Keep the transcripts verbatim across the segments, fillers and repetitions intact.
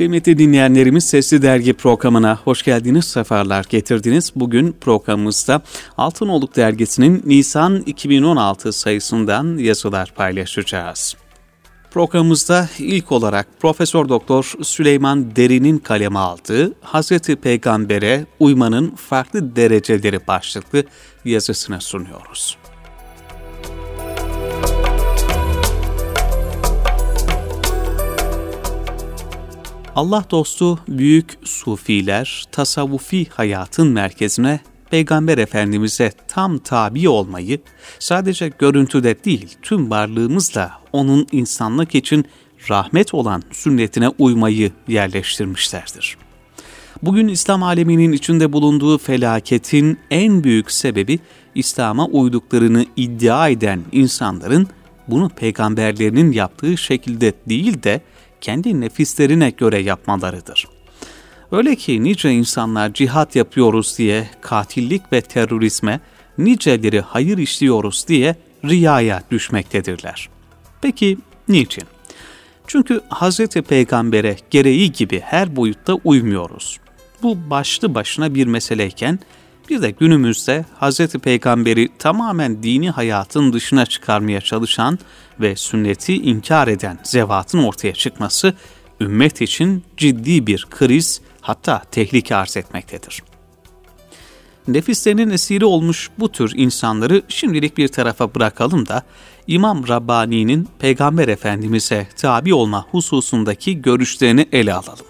Kıymetli dinleyenlerimiz, Sesli Dergi programına hoş geldiniz, sefalar getirdiniz. Bugün programımızda Altınoluk Dergisi'nin Nisan iki bin on altı sayısından yazılar paylaşacağız. Programımızda ilk olarak Profesör Doktor Süleyman Derin'in kaleme aldığı Hazreti Peygamber'e uymanın farklı dereceleri başlıklı yazısını sunuyoruz. Allah dostu büyük sufiler tasavvufi hayatın merkezine Peygamber Efendimiz'e tam tabi olmayı sadece görüntüde değil tüm varlığımızla onun insanlık için rahmet olan sünnetine uymayı yerleştirmişlerdir. Bugün İslam aleminin içinde bulunduğu felaketin en büyük sebebi İslam'a uyduklarını iddia eden insanların bunu peygamberlerinin yaptığı şekilde değil de kendi nefislerine göre yapmalarıdır. Öyle ki nice insanlar cihat yapıyoruz diye katillik ve terörizme, niceleri hayır işliyoruz diye riyaya düşmektedirler. Peki niçin? Çünkü Hazreti Peygamber'e gereği gibi her boyutta uymuyoruz. Bu başlı başına bir meseleyken, bir de günümüzde Hazreti Peygamber'i tamamen dini hayatın dışına çıkarmaya çalışan ve sünneti inkar eden zevatın ortaya çıkması, ümmet için ciddi bir kriz, hatta tehlike arz etmektedir. Nefislerinin esiri olmuş bu tür insanları şimdilik bir tarafa bırakalım da, İmam Rabbani'nin Peygamber Efendimiz'e tabi olma hususundaki görüşlerini ele alalım.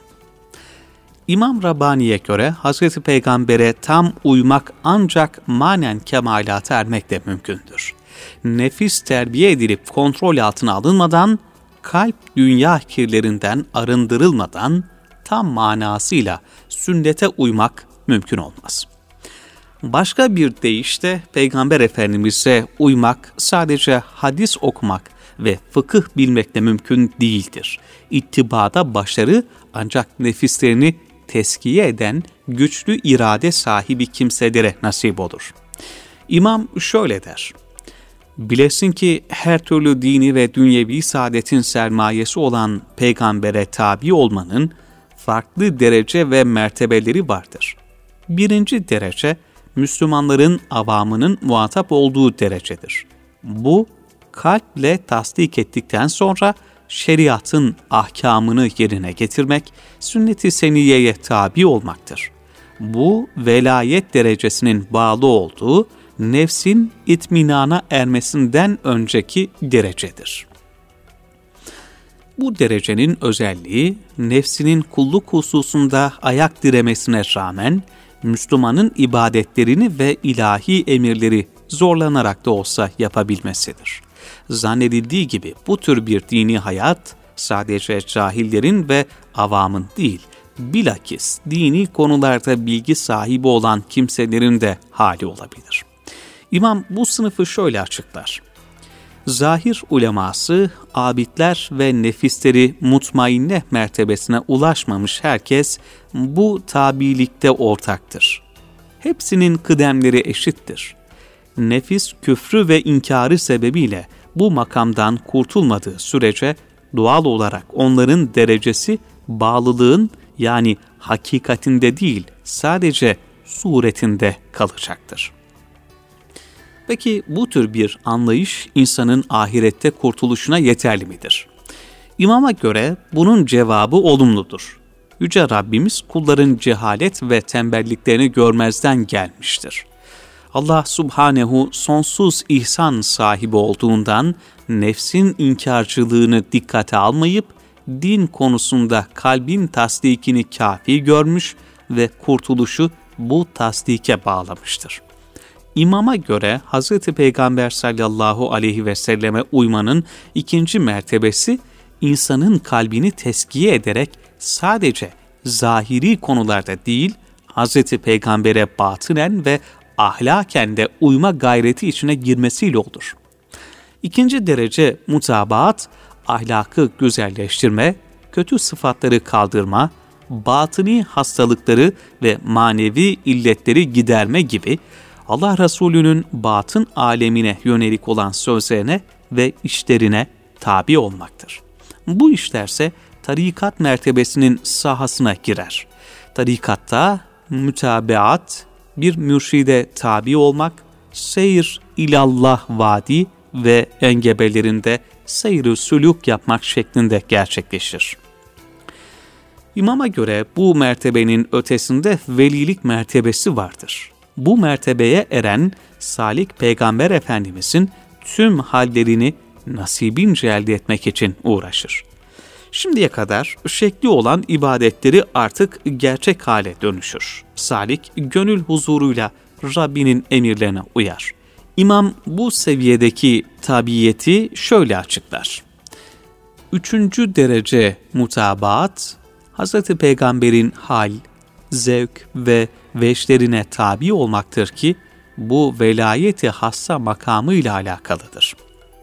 İmam Rabbani'ye göre Hazreti Peygamber'e tam uymak ancak manen kemalata ermekle mümkündür. Nefis terbiye edilip kontrol altına alınmadan, kalp dünya kirlerinden arındırılmadan tam manasıyla sünnete uymak mümkün olmaz. Başka bir deyişle Peygamber Efendimiz'e uymak sadece hadis okumak ve fıkıh bilmekle mümkün değildir. İttibada başarı ancak nefislerini teskiye eden güçlü irade sahibi kimselere nasip olur. İmam şöyle der: bilesin ki her türlü dini ve dünyevi saadetin sermayesi olan peygambere tabi olmanın farklı derece ve mertebeleri vardır. Birinci derece, Müslümanların avamının muhatap olduğu derecedir. Bu, kalple tasdik ettikten sonra şeriatın ahkamını yerine getirmek, sünnet-i seniyeye tabi olmaktır. Bu, velayet derecesinin bağlı olduğu, nefsin itminana ermesinden önceki derecedir. Bu derecenin özelliği, nefsinin kulluk hususunda ayak diremesine rağmen, Müslümanın ibadetlerini ve ilahi emirleri zorlanarak da olsa yapabilmesidir. Zannedildiği gibi bu tür bir dini hayat, sadece cahillerin ve avamın değil, bilakis dini konularda bilgi sahibi olan kimselerin de hali olabilir. İmam bu sınıfı şöyle açıklar: zahir uleması, abidler ve nefisleri mutmainne mertebesine ulaşmamış herkes bu tabilikte ortaktır. Hepsinin kıdemleri eşittir. Nefis küfrü ve inkarı sebebiyle bu makamdan kurtulmadığı sürece doğal olarak onların derecesi bağlılığın, yani hakikatinde değil sadece suretinde kalacaktır. Peki bu tür bir anlayış insanın ahirette kurtuluşuna yeterli midir? İmama göre bunun cevabı olumludur. Yüce Rabbimiz kulların cehalet ve tembelliklerini görmezden gelmiştir. Allah Subhanehu sonsuz ihsan sahibi olduğundan nefsin inkarcılığını dikkate almayıp din konusunda kalbin tasdikini kâfi görmüş ve kurtuluşu bu tasdike bağlamıştır. İmama göre Hz. Peygamber sallallahu aleyhi ve selleme uymanın ikinci mertebesi, insanın kalbini teskiye ederek sadece zahiri konularda değil, Hz. Peygamber'e batınen ve ahlaken de uyma gayreti içine girmesiyle olur. İkinci derece mutabaat, ahlakı güzelleştirme, kötü sıfatları kaldırma, batıni hastalıkları ve manevi illetleri giderme gibi Allah Resulü'nün batın alemine yönelik olan sözlerine ve işlerine tabi olmaktır. Bu işlerse tarikat mertebesinin sahasına girer. Tarikatta mütabeat, bir mürşide tabi olmak, seyir ilallah vadi ve engebelerinde seyr-i sülûk yapmak şeklinde gerçekleşir. İmama göre bu mertebenin ötesinde velilik mertebesi vardır. Bu mertebeye eren salik Peygamber Efendimizin tüm hallerini nasibince elde etmek için uğraşır. Şimdiye kadar şekli olan ibadetleri artık gerçek hale dönüşür. Salik gönül huzuruyla Rabbinin emirlerine uyar. İmam bu seviyedeki tabiyeti şöyle açıklar. Üçüncü derece mutabaat, Hazreti Peygamber'in hal, zevk ve veçlerine tabi olmaktır ki bu velayeti hassa makamı ile alakalıdır.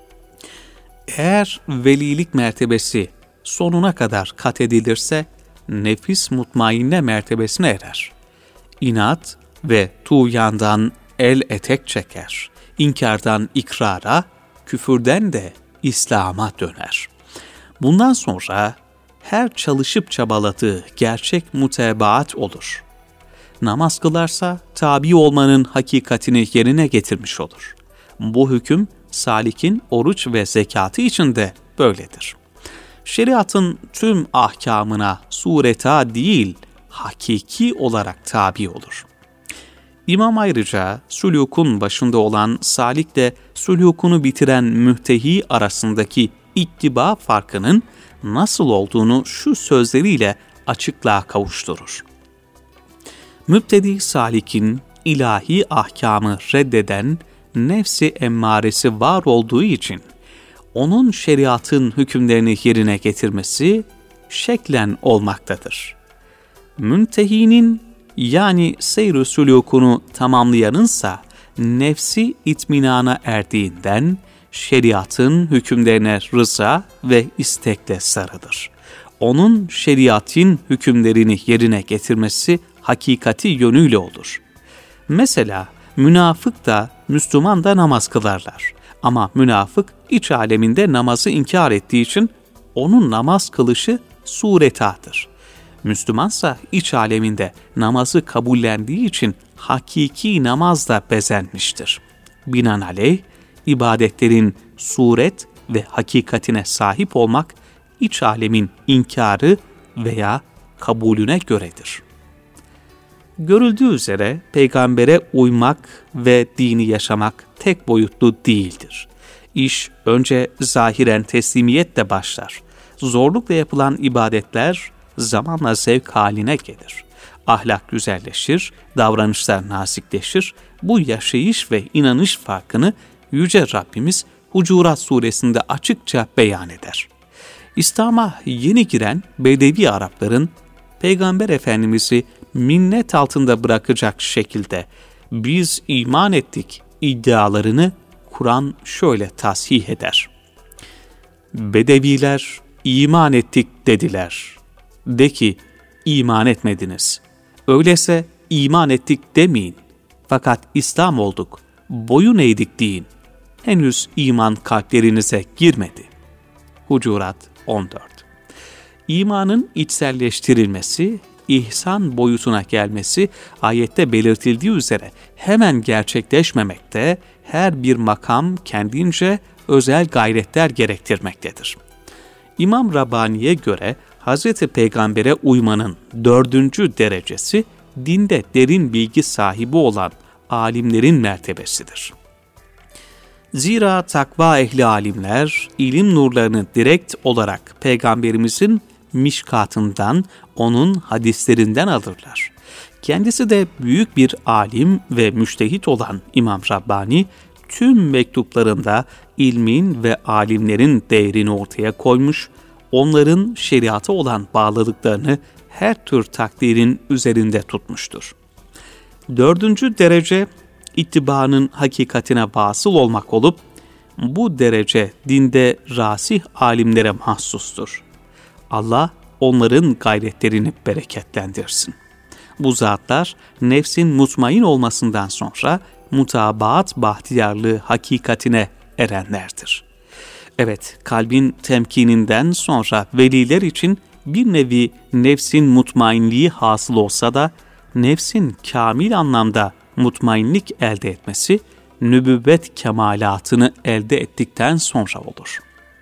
Eğer velilik mertebesi sonuna kadar kat edilirse nefis mutmainne mertebesine erer. İnat ve tuğyandan el etek çeker. İnkardan ikrara, küfürden de İslam'a döner. Bundan sonra her çalışıp çabaladığı gerçek mutebaat olur. Namaz kılarsa tabi olmanın hakikatini yerine getirmiş olur. Bu hüküm salikin oruç ve zekatı için de böyledir. Şeriatın tüm ahkamına sureta değil, hakiki olarak tabi olur. İmam ayrıca sülûkun başında olan salikle sülûkunu bitiren mühtehi arasındaki ittiba farkının nasıl olduğunu şu sözleriyle açıklığa kavuşturur. Mübtedi salikin ilahi ahkamı reddeden nefsi emmaresi var olduğu için onun şeriatın hükümlerini yerine getirmesi şeklen olmaktadır. Müntehinin yani seyr-i sülûkunu tamamlayanınsa nefsi itminana erdiğinden şeriatın hükümlerine rıza ve istekle sarılır. Onun şeriatın hükümlerini yerine getirmesi hakikati yönüyle olur. Mesela münafık da Müslüman da namaz kılarlar. Ama münafık iç aleminde namazı inkar ettiği için onun namaz kılışı suretadır. Müslümansa iç aleminde namazı kabullendiği için hakiki namazla bezenmiştir. Binaenaleyh ibadetlerin suret ve hakikatine sahip olmak iç alemin inkarı veya kabulüne göredir. Görüldüğü üzere peygambere uymak ve dini yaşamak tek boyutlu değildir. İş önce zahiren teslimiyetle başlar. Zorlukla yapılan ibadetler zamanla zevk haline gelir. Ahlak güzelleşir, davranışlar nazikleşir. Bu yaşayış ve inanış farkını Yüce Rabbimiz Hucurat suresinde açıkça beyan eder. İslam'a yeni giren Bedevi Arapların Peygamber Efendimiz'i minnet altında bırakacak şekilde biz iman ettik iddialarını Kur'an şöyle tasih eder. Bedeviler iman ettik dediler. De ki iman etmediniz. Öyleyse iman ettik demeyin. Fakat İslam olduk, boyun eğdik deyin. Henüz iman kalplerinize girmedi. Hucurat on dört. İmanın içselleştirilmesi, ihsan boyutuna gelmesi ayette belirtildiği üzere hemen gerçekleşmemekte, her bir makam kendince özel gayretler gerektirmektedir. İmam Rabbani'ye göre Hazreti Peygamber'e uymanın dördüncü derecesi dinde derin bilgi sahibi olan alimlerin mertebesidir. Zira takva ehli alimler ilim nurlarını direkt olarak Peygamberimizin mişkatından, onun hadislerinden alırlar. Kendisi de büyük bir alim ve müştehit olan İmam Rabbani, tüm mektuplarında ilmin ve alimlerin değerini ortaya koymuş, onların şeriata olan bağlılıklarını her tür takdirin üzerinde tutmuştur. Dördüncü derece, ittibanın hakikatine vasıl olmak olup, bu derece dinde rasih alimlere mahsustur. Allah onların gayretlerini bereketlendirsin. Bu zatlar nefsin mutmain olmasından sonra mutabaat bahtiyarlığı hakikatine erenlerdir. Evet, kalbin temkininden sonra veliler için bir nevi nefsin mutmainliği hasıl olsa da nefsin kamil anlamda mutmainlik elde etmesi nübüvvet kemalatını elde ettikten sonra olur.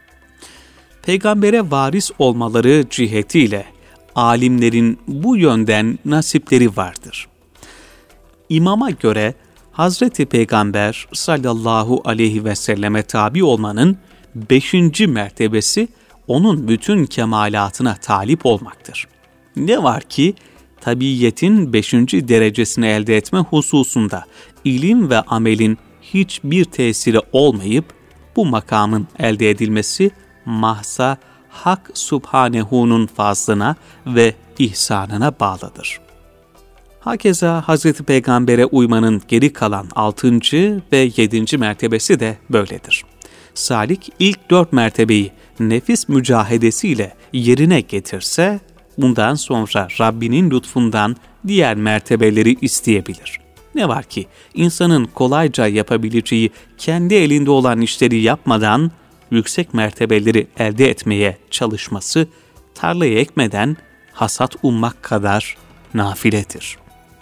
Peygambere varis olmaları cihetiyle alimlerin bu yönden nasipleri vardır. İmama göre Hazreti Peygamber sallallahu aleyhi ve selleme tabi olmanın beşinci mertebesi onun bütün kemalatına talip olmaktır. Ne var ki tabiiyetin beşinci derecesini elde etme hususunda ilim ve amelin hiçbir tesiri olmayıp bu makamın elde edilmesi mahsa Hak Subhanehu'nun fazlına ve ihsanına bağlıdır. Hakeza Hazreti Peygamber'e uymanın geri kalan altıncı ve yedinci mertebesi de böyledir. Salik ilk dört mertebeyi nefis mücahedesiyle yerine getirse, bundan sonra Rabbinin lütfundan diğer mertebeleri isteyebilir. Ne var ki insanın kolayca yapabileceği kendi elinde olan işleri yapmadan yüksek mertebeleri elde etmeye çalışması, tarlayı ekmeden hasat ummak kadar nafiledir.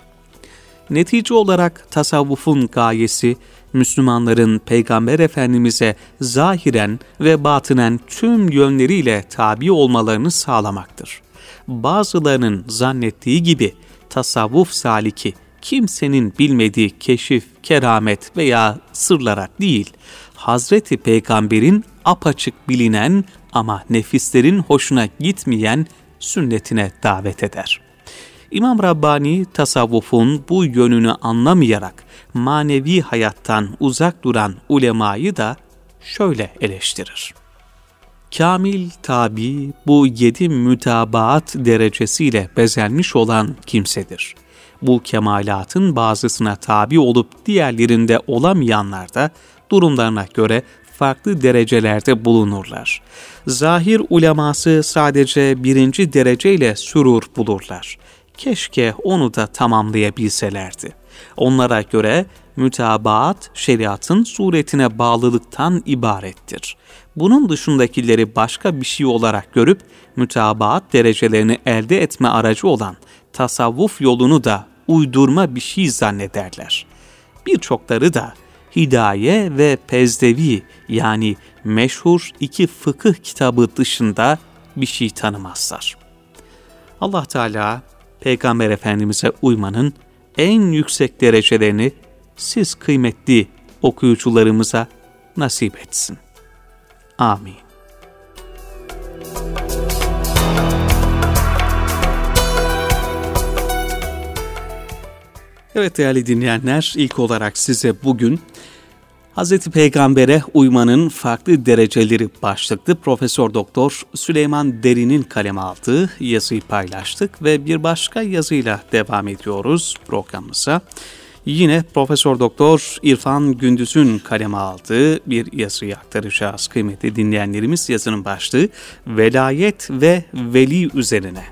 Netice olarak tasavvufun gayesi, Müslümanların Peygamber Efendimiz'e zahiren ve batınen tüm yönleriyle tabi olmalarını sağlamaktır. Bazılarının zannettiği gibi tasavvuf saliki, kimsenin bilmediği keşif, keramet veya sırlara değil, Hazreti Peygamber'in apaçık bilinen ama nefislerin hoşuna gitmeyen sünnetine davet eder. İmam Rabbani tasavvufun bu yönünü anlamayarak manevi hayattan uzak duran ulemayı da şöyle eleştirir. Kamil tabi bu yedi mütabaat derecesiyle bezenmiş olan kimsedir. Bu kemalatın bazısına tabi olup diğerlerinde olamayanlar da durumlarına göre farklı derecelerde bulunurlar. Zahir uleması sadece birinci dereceyle sürur bulurlar. Keşke onu da tamamlayabilselerdi. Onlara göre mütabaat şeriatın suretine bağlılıktan ibarettir. Bunun dışındakileri başka bir şey olarak görüp mütabaat derecelerini elde etme aracı olan tasavvuf yolunu da uydurma bir şey zannederler. Birçokları da Hidaye ve Pezdevi yani meşhur iki fıkıh kitabı dışında bir şey tanımazlar. Allah Teala Peygamber Efendimiz'e uymanın en yüksek derecelerini siz kıymetli okuyucularımıza nasip etsin. Amin. Evet değerli dinleyenler, ilk olarak size bugün Hazreti Peygamber'e uymanın farklı dereceleri başlıklı Profesör Doktor Süleyman Derin'in kaleme aldığı yazıyı paylaştık ve bir başka yazıyla devam ediyoruz programımıza. Yine Profesör Doktor İrfan Gündüz'ün kaleme aldığı bir yazıyı aktaracağız kıymetli dinleyenlerimiz. Yazının başlığı Velayet ve Veli üzerine.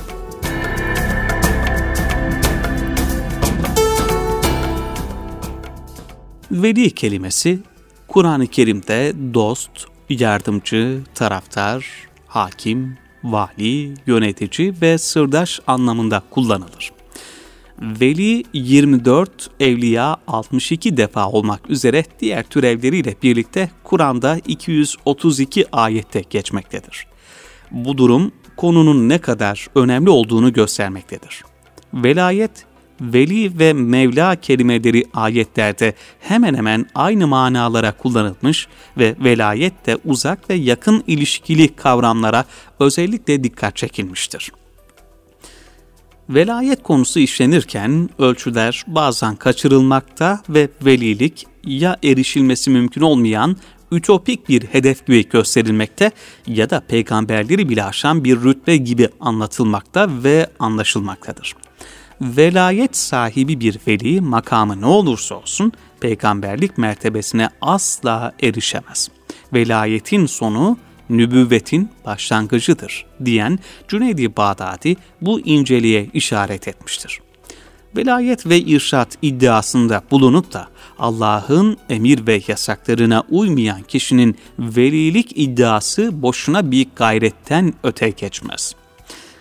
Veli kelimesi, Kur'an-ı Kerim'de dost, yardımcı, taraftar, hakim, vali, yönetici ve sırdaş anlamında kullanılır. Veli yirmi dört, evliya altmış iki defa olmak üzere diğer türevleriyle birlikte Kur'an'da iki yüz otuz iki ayette geçmektedir. Bu durum konunun ne kadar önemli olduğunu göstermektedir. Velayet, veli ve Mevla kelimeleri ayetlerde hemen hemen aynı manalara kullanılmış ve velayet de uzak ve yakın ilişkili kavramlara özellikle dikkat çekilmiştir. Velayet konusu işlenirken ölçüler bazen kaçırılmakta ve velilik ya erişilmesi mümkün olmayan ütopik bir hedef gibi gösterilmekte ya da peygamberleri bile aşan bir rütbe gibi anlatılmakta ve anlaşılmaktadır. Velayet sahibi bir veli makamı ne olursa olsun peygamberlik mertebesine asla erişemez. Velayetin sonu nübüvvetin başlangıcıdır diyen Cüneyd-i Bağdadi bu inceliğe işaret etmiştir. Velayet ve irşat iddiasında bulunup da Allah'ın emir ve yasaklarına uymayan kişinin velilik iddiası boşuna bir gayretten öte geçmez.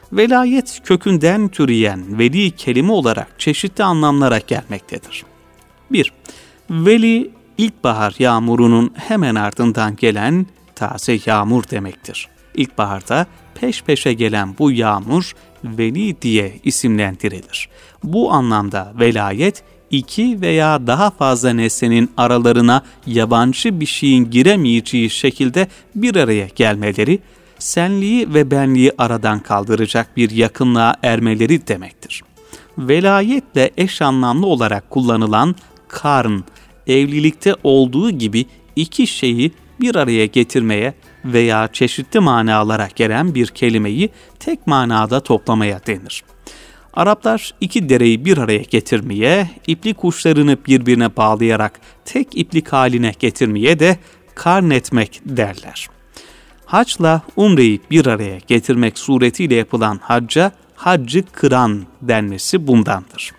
Velayet kökünden türeyen veli kelime olarak çeşitli anlamlara gelmektedir. bir. Veli, ilkbahar yağmurunun hemen ardından gelen taze yağmur demektir. İlkbaharda peş peşe gelen bu yağmur veli diye isimlendirilir. Bu anlamda velayet, iki veya daha fazla nesnenin aralarına yabancı bir şeyin giremeyeceği şekilde bir araya gelmeleri, senliği ve benliği aradan kaldıracak bir yakınlığa ermeleri demektir. Velayetle eş anlamlı olarak kullanılan karn, evlilikte olduğu gibi iki şeyi bir araya getirmeye veya çeşitli manalara gelen bir kelimeyi tek manada toplamaya denir. Araplar iki dereyi bir araya getirmeye, iplik uçlarını birbirine bağlayarak tek iplik haline getirmeye de karn etmek derler. Haçla umreyi bir araya getirmek suretiyle yapılan hacca haccı kıran denmesi bundandır.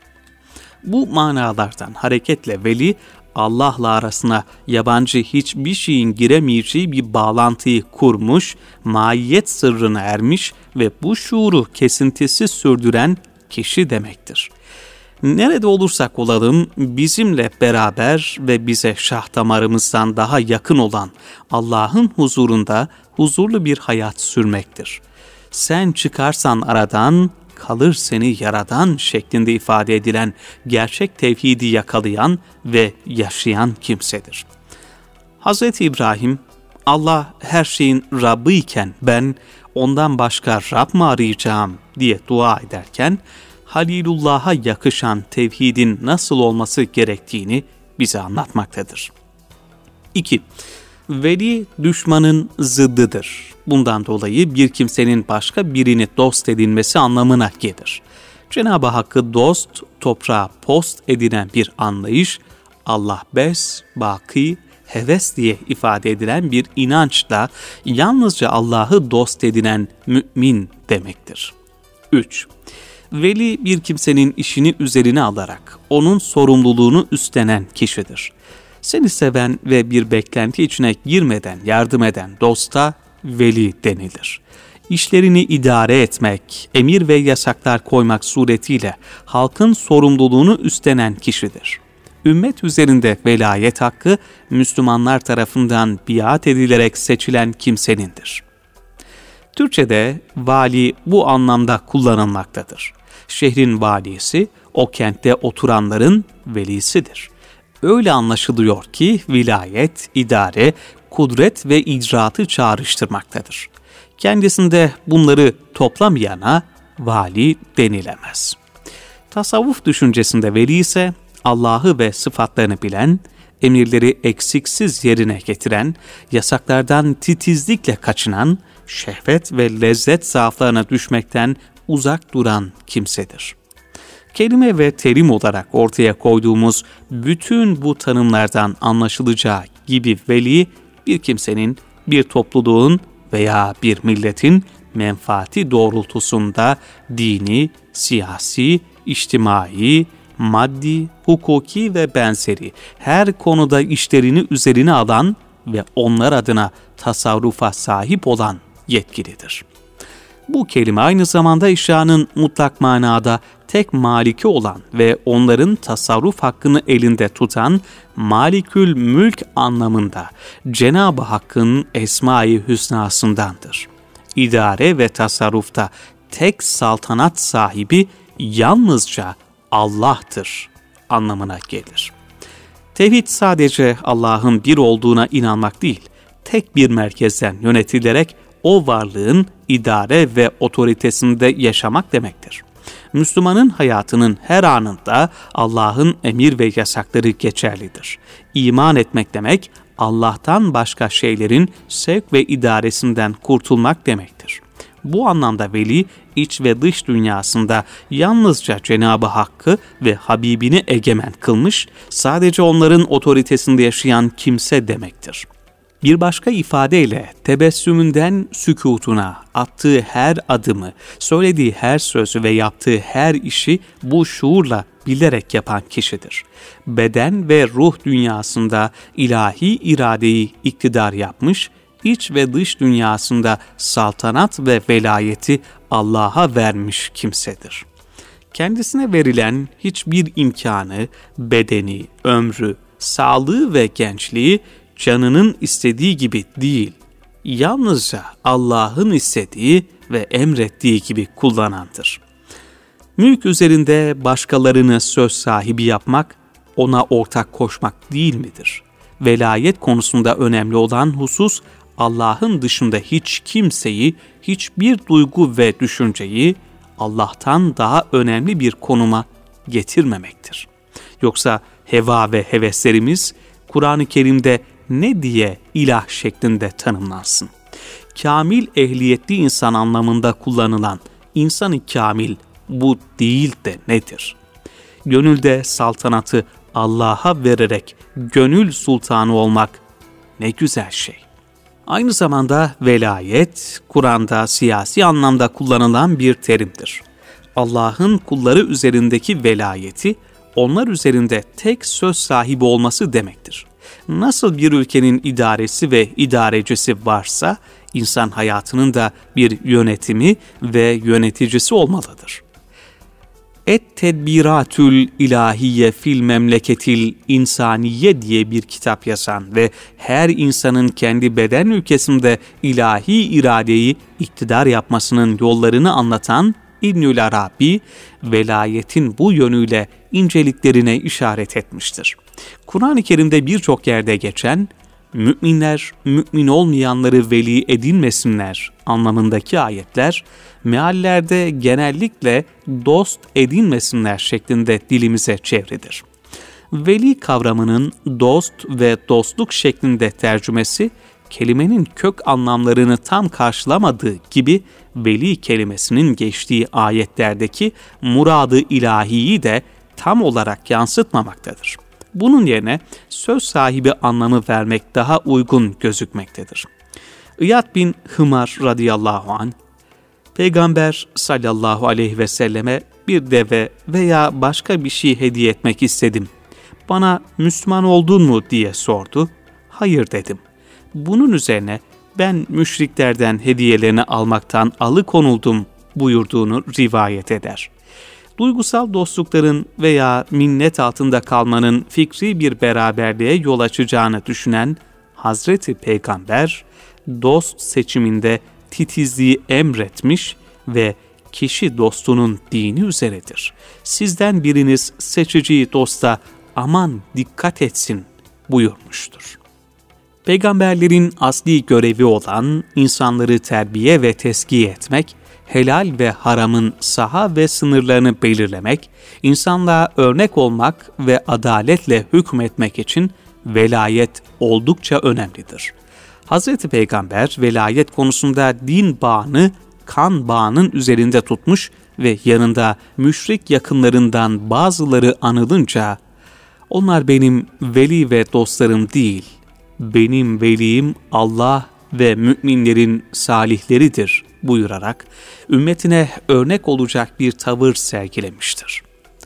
Bu manalardan hareketle veli, Allah'la arasına yabancı hiçbir şeyin giremeyeceği bir bağlantıyı kurmuş, maiyet sırrına ermiş ve bu şuuru kesintisiz sürdüren kişi demektir. Nerede olursak olalım bizimle beraber ve bize şah damarımızdan daha yakın olan Allah'ın huzurunda huzurlu bir hayat sürmektir. Sen çıkarsan aradan, kalır seni yaradan şeklinde ifade edilen gerçek tevhidi yakalayan ve yaşayan kimsedir. Hazreti İbrahim, Allah her şeyin Rabbi iken ben ondan başka Rab mı arayacağım diye dua ederken, Halilullah'a yakışan tevhidin nasıl olması gerektiğini bize anlatmaktadır. iki. Veli düşmanın zıddıdır. Bundan dolayı bir kimsenin başka birini dost edinmesi anlamına gelir. Cenab-ı Hakk'ı dost, toprağa post edinen bir anlayış, Allah bes, baki, heves diye ifade edilen bir inançla yalnızca Allah'ı dost edinen mümin demektir. üç. Veli bir kimsenin işini üzerine alarak onun sorumluluğunu üstlenen kişidir. Seni seven ve bir beklenti içine girmeden yardım eden dosta veli denilir. İşlerini idare etmek, emir ve yasaklar koymak suretiyle halkın sorumluluğunu üstlenen kişidir. Ümmet üzerinde velayet hakkı Müslümanlar tarafından biat edilerek seçilen kimsenindir. Türkçe'de vali bu anlamda kullanılmaktadır. Şehrin valisi, o kentte oturanların velisidir. Öyle anlaşılıyor ki vilayet, idare, kudret ve icraatı çağrıştırmaktadır. Kendisinde bunları toplamayana vali denilemez. Tasavvuf düşüncesinde veli ise Allah'ı ve sıfatlarını bilen, emirleri eksiksiz yerine getiren, yasaklardan titizlikle kaçınan, şehvet ve lezzet zaaflarına düşmekten uzak duran kimsedir. Kelime ve terim olarak ortaya koyduğumuz bütün bu tanımlardan anlaşılacağı gibi veli, bir kimsenin, bir topluluğun veya bir milletin menfaati doğrultusunda dini, siyasi, içtimai, maddi, hukuki ve benzeri her konuda işlerini üzerine alan ve onlar adına tasarrufa sahip olan yetkilidir. Bu kelime aynı zamanda eşyanın mutlak manada tek maliki olan ve onların tasarruf hakkını elinde tutan Malikül Mülk anlamında Cenab-ı Hakk'ın Esma-i Hüsnasındandır. İdare ve tasarrufta tek saltanat sahibi yalnızca Allah'tır anlamına gelir. Tevhid sadece Allah'ın bir olduğuna inanmak değil, tek bir merkezden yönetilerek o varlığın idare ve otoritesinde yaşamak demektir. Müslümanın hayatının her anında Allah'ın emir ve yasakları geçerlidir. İman etmek demek, Allah'tan başka şeylerin sevk ve idaresinden kurtulmak demektir. Bu anlamda veli, iç ve dış dünyasında yalnızca Cenab-ı Hakk'ı ve Habibini egemen kılmış, sadece onların otoritesinde yaşayan kimse demektir. Bir başka ifadeyle tebessümünden sükûtuna, attığı her adımı, söylediği her sözü ve yaptığı her işi bu şuurla bilerek yapan kişidir. Beden ve ruh dünyasında ilahi iradeyi iktidar yapmış, iç ve dış dünyasında saltanat ve velayeti Allah'a vermiş kimsedir. Kendisine verilen hiçbir imkanı, bedeni, ömrü, sağlığı ve gençliği canının istediği gibi değil, yalnızca Allah'ın istediği ve emrettiği gibi kullanandır. Mülk üzerinde başkalarını söz sahibi yapmak, ona ortak koşmak değil midir? Velayet konusunda önemli olan husus, Allah'ın dışında hiç kimseyi, hiçbir duygu ve düşünceyi Allah'tan daha önemli bir konuma getirmemektir. Yoksa heva ve heveslerimiz Kur'an-ı Kerim'de ne diye ilah şeklinde tanımlansın? Kamil ehliyetli insan anlamında kullanılan insan-ı kamil bu değil de nedir? Gönülde saltanatı Allah'a vererek gönül sultanı olmak ne güzel şey. Aynı zamanda velayet, Kur'an'da siyasi anlamda kullanılan bir terimdir. Allah'ın kulları üzerindeki velayeti, onlar üzerinde tek söz sahibi olması demektir. Nasıl bir ülkenin idaresi ve idarecisi varsa, insan hayatının da bir yönetimi ve yöneticisi olmalıdır. Et-Tedbiratül İlahiye fil Memleketil İnsaniye diye bir kitap yazan ve her insanın kendi beden ülkesinde ilahi iradeyi iktidar yapmasının yollarını anlatan İbnül Arabi, velayetin bu yönüyle inceliklerine işaret etmiştir. Kur'an-ı Kerim'de birçok yerde geçen, müminler, mümin olmayanları veli edinmesinler anlamındaki ayetler, meallerde genellikle dost edinmesinler şeklinde dilimize çevrilir. Veli kavramının dost ve dostluk şeklinde tercümesi, kelimenin kök anlamlarını tam karşılamadığı gibi veli kelimesinin geçtiği ayetlerdeki muradı ilahiyi de tam olarak yansıtmamaktadır. Bunun yerine söz sahibi anlamı vermek daha uygun gözükmektedir. İyad bin Hımar radıyallahu anh, Peygamber sallallahu aleyhi ve selleme bir deve veya başka bir şey hediye etmek istedim. Bana Müslüman oldun mu diye sordu. Hayır dedim. Bunun üzerine ben müşriklerden hediyelerini almaktan alıkonuldum buyurduğunu rivayet eder. Duygusal dostlukların veya minnet altında kalmanın fikri bir beraberliğe yol açacağını düşünen Hazreti Peygamber, dost seçiminde titizliği emretmiş ve kişi dostunun dini üzeredir. Sizden biriniz seçeceği dosta aman dikkat etsin buyurmuştur. Peygamberlerin asli görevi olan insanları terbiye ve teskiye etmek, helal ve haramın saha ve sınırlarını belirlemek, insanlığa örnek olmak ve adaletle hükmetmek için velayet oldukça önemlidir. Hazreti Peygamber velayet konusunda din bağını kan bağının üzerinde tutmuş ve yanında müşrik yakınlarından bazıları anılınca, onlar benim veli ve dostlarım değil, benim velim Allah ve müminlerin salihleridir buyurarak ümmetine örnek olacak bir tavır sergilemiştir.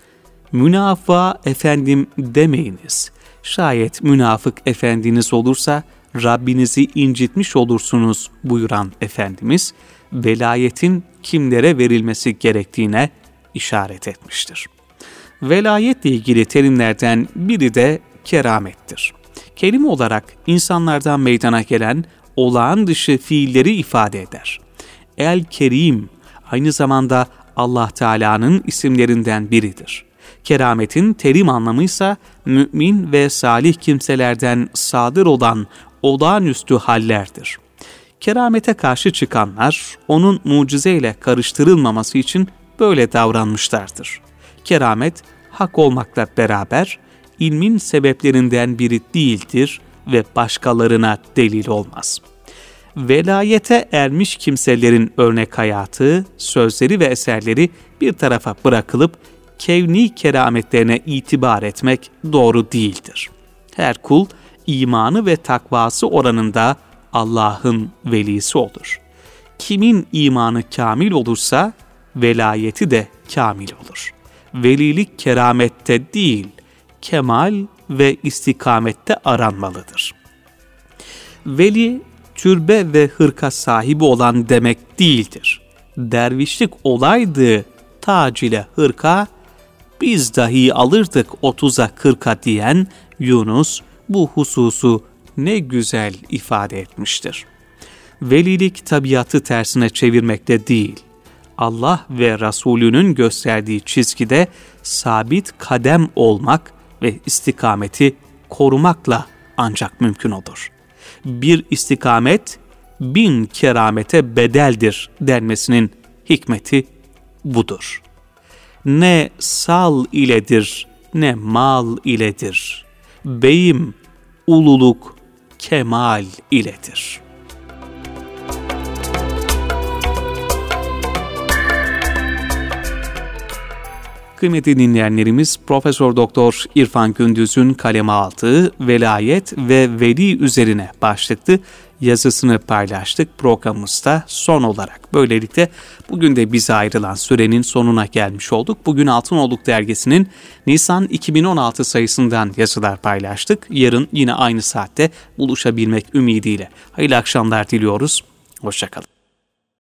Münafığa efendim demeyiniz. Şayet münafık efendiniz olursa Rabbinizi incitmiş olursunuz buyuran Efendimiz, velayetin kimlere verilmesi gerektiğine işaret etmiştir. Velayetle ilgili terimlerden biri de keramettir. Kelime olarak insanlardan meydana gelen olağan dışı fiilleri ifade eder. El-Kerim aynı zamanda Allah Teala'nın isimlerinden biridir. Kerametin terim anlamı ise mümin ve salih kimselerden sadır olan olağanüstü hallerdir. Keramete karşı çıkanlar onun mucizeyle karıştırılmaması için böyle davranmışlardır. Keramet hak olmakla beraber ilmin sebeplerinden biri değildir ve başkalarına delil olmaz. Velayete ermiş kimselerin örnek hayatı, sözleri ve eserleri bir tarafa bırakılıp kevni kerametlerine itibar etmek doğru değildir. Her kul imanı ve takvası oranında Allah'ın velisi olur. Kimin imanı kamil olursa velayeti de kamil olur. Velilik keramette değil, kemal ve istikamette aranmalıdır. Veli, türbe ve hırka sahibi olan demek değildir. dervişlik olaydı tac ile hırka, biz dahi alırdık otuza kırka diyen Yunus bu hususu ne güzel ifade etmiştir. Velilik tabiatı tersine çevirmekte değil, Allah ve Resulünün gösterdiği çizgide sabit kadem olmak ve istikameti korumakla ancak mümkün olur. Bir istikamet bin keramete bedeldir denmesinin hikmeti budur. Ne sal iledir, ne mal iledir. Beyim, ululuk, kemal iledir. Kıymetli dinleyenlerimiz, Profesör Doktor İrfan Gündüz'ün kaleme aldığı velayet ve veli üzerine başlıklı yazısını paylaştık programımızda son olarak. Böylelikle bugün de bize ayrılan sürenin sonuna gelmiş olduk. Bugün Altınoğluk Dergisi'nin Nisan iki bin on altı sayısından yazılar paylaştık. Yarın yine aynı saatte buluşabilmek ümidiyle hayırlı akşamlar diliyoruz. Hoşça kalın.